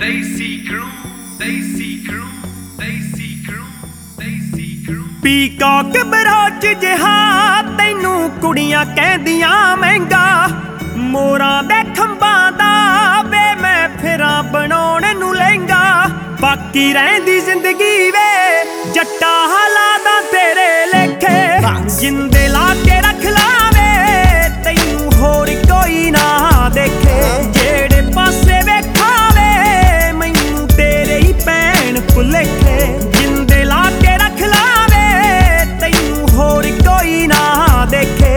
Peacock brooch ਜਿਹਾ ਤੈਨੂੰ ਕੁੜੀਆਂ ਕਹਿੰਦੀਆਂ ਮਹਿੰਗਾ, ਮੋਰਾਂ ਦੇ ਖੰਭਾਂ ਦਾ ਵੇ ਮੈਂ ਫਿਰਾਂ ਬਣਾਉਣ ਨੂੰ ਲਹਿੰਗਾ। ਬਾਕੀ ਰਹਿੰਦੀ ਜ਼ਿੰਦਗੀ ਵੇ ਜੱਟਾ ਹਾਲਾਤਾਂ ਤੇਰੇ ਲੇਖੇ, ਜਿੰਦੇ ਲਾ ਕੇ ਰੱਖ ਲਾਵੇ ਤੈਨੂੰ ਹੋਰ ਕੋਈ ਨਾ ਦੇਖੇ। ਜਿਹੜੇ ਪਾਸੇ ਵੇਖਾਵੇ ਮੈਨੂੰ ਤੇਰੇ ਹੀ ਭੈਣ ਭੁਲੇਖੇ, ਜਿੰਦੇ ਲਾ ਕੇ ਰੱਖ ਲਾਵੇ ਤੈਨੂੰ ਹੋਰ ਕੋਈ ਨਾ ਦੇਖੇ।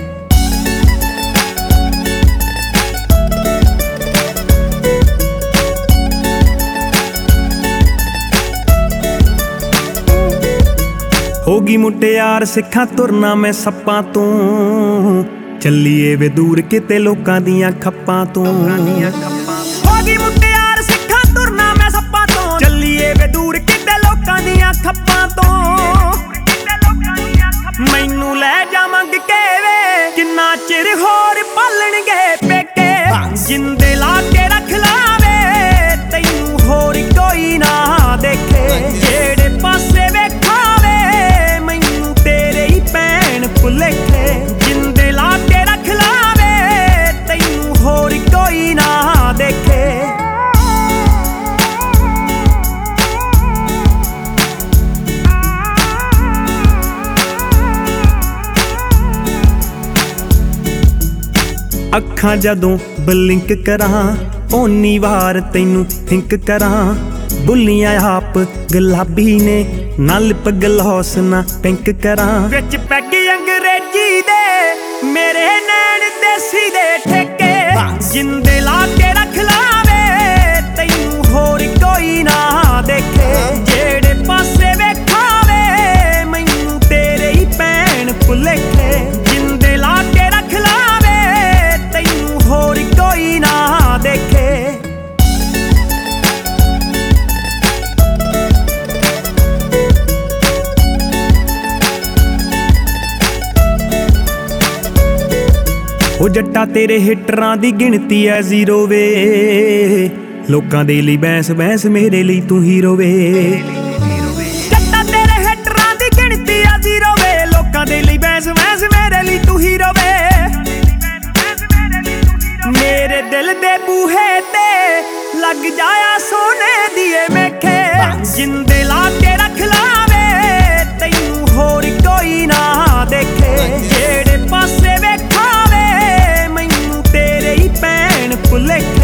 ਹੋਗੀ ਮੁਟਿਆਰ ਸਿੱਖਾਂ ਤੁਰਨਾ ਮੈਂ ਸੱਪਾਂ ਤੋਂ, ਚੱਲੀਏ ਵੇ ਦੂਰ ਕਿਤੇ ਲੋਕਾਂ ਦੀਆਂ ਖੱਪਾਂ ਤੋਂ। ਹੋਗੀ ਮੁਟਿਆਰ ਸਿੱਖਾਂ ਤੁਰਨਾ ਮੈਂ ਸੱਪਾਂ ਤੋਂ, ਚੱਲੀਏ ਵੇ ਦੂਰ ਕਿਤੇ ਲੋਕਾਂ ਦੀਆਂ ਖੱਪਾਂ ਤੋਂ। ਮੈਨੂੰ ਲੈ ਜਾ ਮੰਗ ਕੇ ਵੇ ਕਿੰਨਾ ਚਿਰ ਹੋਰ ਪਾਲਣਗੇ ਪੇਕੇ, ਜਿੰਦੇ ਲਾ ਕੇ ਰੱਖ ਲਾਵੇ ਤੈਨੂੰ ਹੋਰ ਕੋਈ ਨਾ ਦੇਖੇ। ਜਿਹੜੇ ਪਾਸੇ ਵੇਖਾਵੇ ਮੈਨੂੰ ਤੇਰੇ ਹੀ ਭੈਣ ਭੁਲੇਖੇ, ਜਿੰਦੇ ਲਾ ਕੇ ਰੱਖ ਲਾਵੇ ਤੈਨੂੰ ਹੋਰ ਕੋਈ ਨਾ ਦੇਖੇ। ਅੱਖਾਂ ਜਦੋਂ ਬਲਿੰਕ ਕਰਾਂ ਓਨੀ ਵਾਰ ਤੈਨੂੰ ਥਿੰਕ ਕਰਾਂ। ਬੁੱਲੀਆਂ ਆਪ ਗੁਲਾਬੀ ਨੇ ਨਾ ਲਿਪ ਗਲੋਸ ਨਾ ਪਿੰਕ ਕਰਾਂ। ਵਿੱਚ ਪੈਗੀ ਅੰਗਰੇਜ਼ੀ ਦੇ ਮੇਰੇ ਨੈਣ ਦੇਸੀ ਦੇ ਠੇਕੇ, ਜਿੰਦੇ ਲਾ ਕੇ ਰੱਖ ਲਾਵੇ ਤੈਨੂੰ ਹੋਰ ਕੋਈ ਨਾ ਦੇਖੇ। ਜਿਹੜੇ ਪਾਸੇ ਵੇਖਾਵੇ ਮੈਨੂੰ ਤੇਰੇ ਹੀ ਭੈਣ ਭੁਲੇਖੇ, ਜਿੰਦੇ ਲਾ ਕੇ ਰੱਖ ਲਾਵੇ ਤੈਨੂੰ ਹੋਰ ਕੋਈ ਨਾ ਦੇਖੇ। ਉਹ ਜੱਟਾ ਤੇਰੇ ਹਿੱਟਰਾਂ ਦੀ ਗਿਣਤੀ ਐ ਜ਼ੀਰੋ ਵੇ, ਲੋਕਾਂ ਦੇ ਲਈ ਬੈਂਸ ਬੈਂਸ ਮੇਰੇ ਲਈ ਤੂੰ ਹੀਰੋ ਵੇ। ਜੱਟਾ ਤੇਰੇ ਹਿੱਟਰਾਂ ਦੀ ਗਿਣਤੀ ਐ ਜ਼ੀਰੋ ਵੇ, ਲੋਕਾਂ ਦੇ ਲਈ ਬੈਂਸ ਬੈਂਸ ਮੇਰੇ ਲਈ ਤੂੰ ਹੀਰੋ ਵੇ। ਮੇਰੇ ਦਿਲ ਦੇ ਬੂਹੇ ਤੇ ਲੱਗ ਜਾਇਆ ਸੋਨੇ ਦੀਏ ਮੇਖੇ, ਜਿੰਦੇ ਲਾ ਕੇ ਰੱਖ ਲਾਵੇ ਤੈਨੂੰ ਹੋਰ ਕੋਈ ਨਾ ਦੇਖੇ। ਜਿਹੜੇ ਪਾਸੇ ਵੇਖਾਵੇ ਮੈਨੂੰ ਤੇਰੇ ਹੀ ਭੈਣ ਭੁਲੇਖੇ,